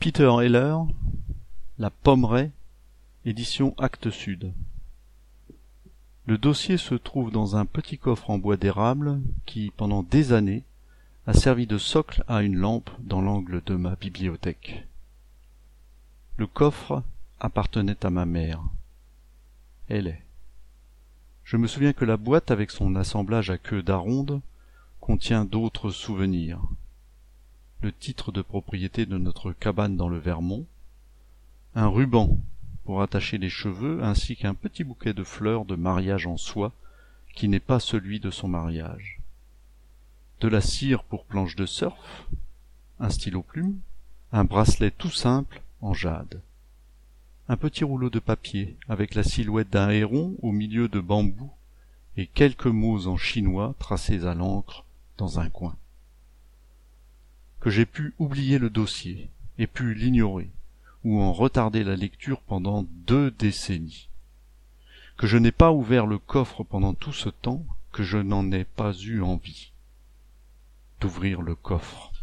Peter Heller, La Pommeraye, édition Actes Sud. Le dossier se trouve dans un petit coffre en bois d'érable qui, pendant des années, a servi de socle à une lampe dans l'angle de ma bibliothèque. Le coffre appartenait à ma mère. Elle est. Je me souviens que la boîte, avec son assemblage à queue d'aronde, contient d'autres souvenirs. Le titre de propriété de notre cabane dans le Vermont, un ruban pour attacher les cheveux, ainsi qu'un petit bouquet de fleurs de mariage en soie, qui n'est pas celui de son mariage. De la cire pour planche de surf, un stylo-plume, un bracelet tout simple en jade. Un petit rouleau de papier avec la silhouette d'un héron au milieu de bambous et quelques mots en chinois tracés à l'encre dans un coin. Que j'ai pu oublier le dossier et pu l'ignorer ou en retarder la lecture pendant 2 décennies. Que je n'ai pas ouvert le coffre pendant tout ce temps, que je n'en ai pas eu envie d'ouvrir le coffre.